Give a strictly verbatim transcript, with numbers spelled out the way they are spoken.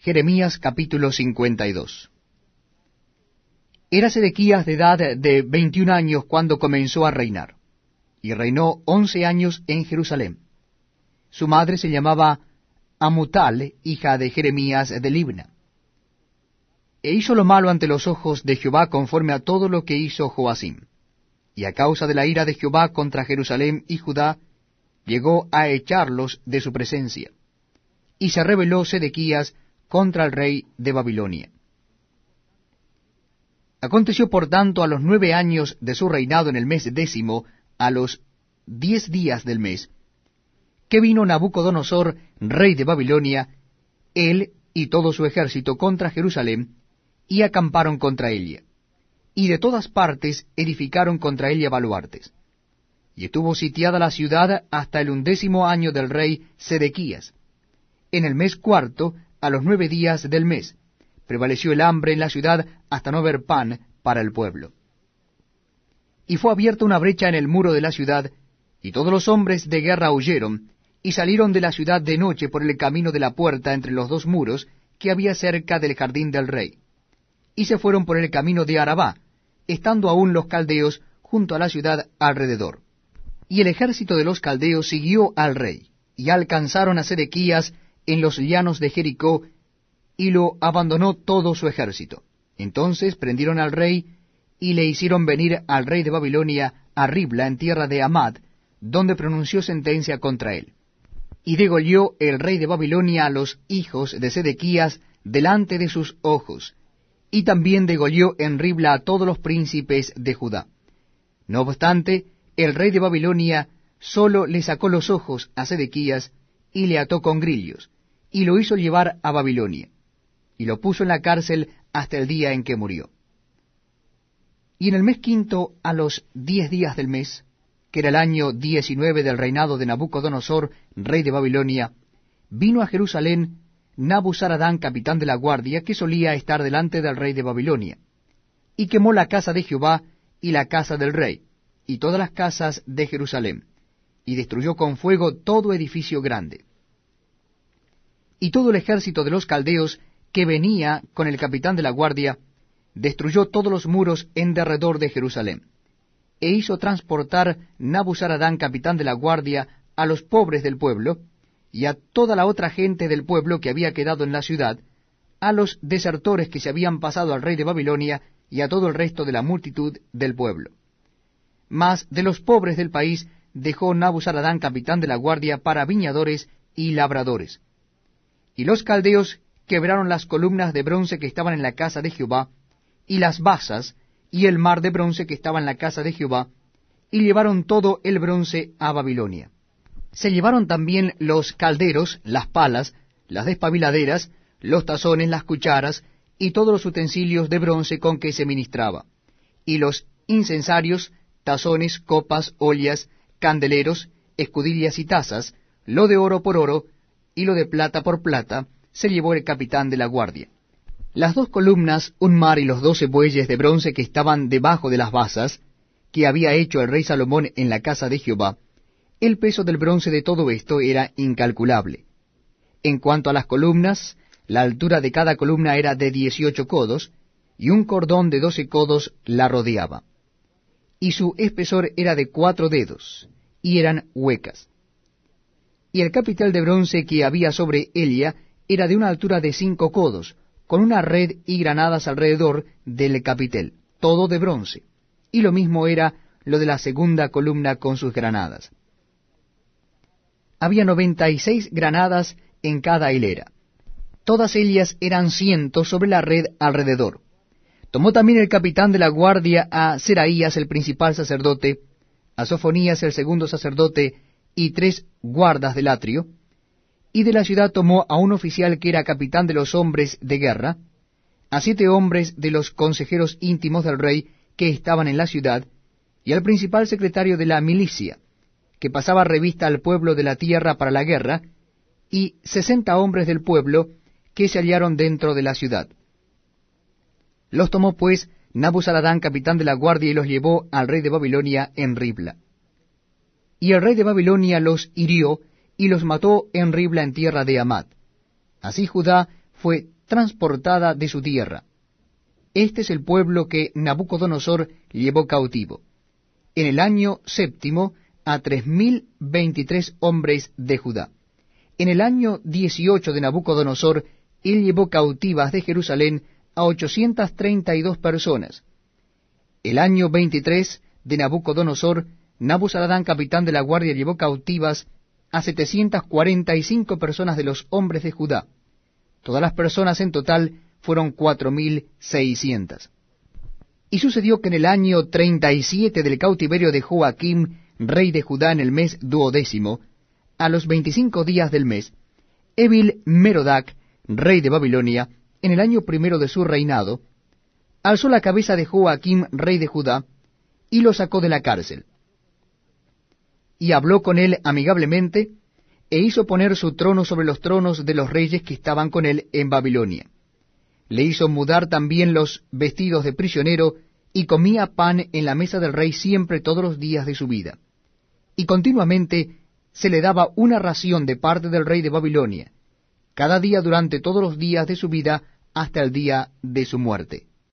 Jeremías capítulo cincuenta y dos. Era Sedequías de edad de veintiún años cuando comenzó a reinar, y reinó once años en Jerusalén. Su madre se llamaba Amutal, hija de Jeremías de Libna. E hizo lo malo ante los ojos de Jehová conforme a todo lo que hizo Joacim. Y a causa de la ira de Jehová contra Jerusalén y Judá, llegó a echarlos de su presencia. Y se rebeló Sedequías contra el rey de Babilonia. Aconteció por tanto a los nueve años de su reinado en el mes décimo, a los diez días del mes, que vino Nabucodonosor, rey de Babilonia, él y todo su ejército contra Jerusalén, y acamparon contra ella. Y de todas partes edificaron contra ella baluartes. Y estuvo sitiada la ciudad hasta el undécimo año del rey Sedequías. En el mes cuarto, a los nueve días del mes, prevaleció el hambre en la ciudad hasta no haber pan para el pueblo. Y fue abierta una brecha en el muro de la ciudad, y todos los hombres de guerra huyeron, y salieron de la ciudad de noche por el camino de la puerta entre los dos muros que había cerca del jardín del rey, y se fueron por el camino de Arabá, estando aún los caldeos junto a la ciudad alrededor. Y el ejército de los caldeos siguió al rey, y alcanzaron a Sedequías en los llanos de Jericó, y lo abandonó todo su ejército. Entonces prendieron al rey, y le hicieron venir al rey de Babilonia a Ribla, en tierra de Amad, donde pronunció sentencia contra él. Y degolló el rey de Babilonia a los hijos de Sedequías delante de sus ojos, y también degolló en Ribla a todos los príncipes de Judá. No obstante, el rey de Babilonia solo le sacó los ojos a Sedequías, y le ató con grillos, y lo hizo llevar a Babilonia, y lo puso en la cárcel hasta el día en que murió. Y en el mes quinto, a los diez días del mes, que era el año diecinueve del reinado de Nabucodonosor, rey de Babilonia, vino a Jerusalén Nabuzaradán, capitán de la guardia, que solía estar delante del rey de Babilonia, y quemó la casa de Jehová y la casa del rey, y todas las casas de Jerusalén, y destruyó con fuego todo edificio grande. Y todo el ejército de los caldeos que venía con el capitán de la guardia, destruyó todos los muros en derredor de Jerusalén, e hizo transportar Nabuzaradán, capitán de la guardia, a los pobres del pueblo, y a toda la otra gente del pueblo que había quedado en la ciudad, a los desertores que se habían pasado al rey de Babilonia, y a todo el resto de la multitud del pueblo. Mas de los pobres del país dejó Nabuzaradán, capitán de la guardia, para viñadores y labradores. Y los caldeos quebraron las columnas de bronce que estaban en la casa de Jehová, y las basas, y el mar de bronce que estaba en la casa de Jehová, y llevaron todo el bronce a Babilonia. Se llevaron también los calderos, las palas, las despabiladeras, los tazones, las cucharas, y todos los utensilios de bronce con que se ministraba, y los incensarios, tazones, copas, ollas, candeleros, escudillas y tazas, lo de oro por oro, y lo de plata por plata, se llevó el capitán de la guardia. Las dos columnas, un mar y los doce bueyes de bronce que estaban debajo de las basas, que había hecho el rey Salomón en la casa de Jehová, el peso del bronce de todo esto era incalculable. En cuanto a las columnas, la altura de cada columna era de dieciocho codos, y un cordón de doce codos la rodeaba. Y su espesor era de cuatro dedos, y eran huecas. Y el capitel de bronce que había sobre ella era de una altura de cinco codos, con una red y granadas alrededor del capitel, todo de bronce, y lo mismo era lo de la segunda columna con sus granadas. Había noventa y seis granadas en cada hilera. Todas ellas eran cientos sobre la red alrededor. Tomó también el capitán de la guardia a Seraías el principal sacerdote, a Sofonías el segundo sacerdote, y tres guardas del atrio, y de la ciudad tomó a un oficial que era capitán de los hombres de guerra, a siete hombres de los consejeros íntimos del rey que estaban en la ciudad, y al principal secretario de la milicia, que pasaba revista al pueblo de la tierra para la guerra, y sesenta hombres del pueblo que se hallaron dentro de la ciudad. Los tomó pues Nabuzaradán, capitán de la guardia, y los llevó al rey de Babilonia en Ribla. Y el rey de Babilonia los hirió, y los mató en Ribla en tierra de Amad. Así Judá fue transportada de su tierra. Este es el pueblo que Nabucodonosor llevó cautivo. En el año séptimo a tres mil veintitrés hombres de Judá. En el año dieciocho de Nabucodonosor, él llevó cautivas de Jerusalén a ochocientas treinta y dos personas. El año veintitrés de Nabucodonosor, Nabuzaradán, capitán de la guardia, llevó cautivas a setecientas cuarenta y cinco personas de los hombres de Judá. Todas las personas en total fueron cuatro mil seiscientas. Y sucedió que en el año treinta y siete del cautiverio de Joaquim, rey de Judá, en el mes duodécimo, a los veinticinco días del mes, Evil Merodac, rey de Babilonia, en el año primero de su reinado, alzó la cabeza de Joaquim, rey de Judá, y lo sacó de la cárcel. Y habló con él amigablemente, e hizo poner su trono sobre los tronos de los reyes que estaban con él en Babilonia. Le hizo mudar también los vestidos de prisionero, y comía pan en la mesa del rey siempre todos los días de su vida. Y continuamente se le daba una ración de parte del rey de Babilonia, cada día durante todos los días de su vida hasta el día de su muerte.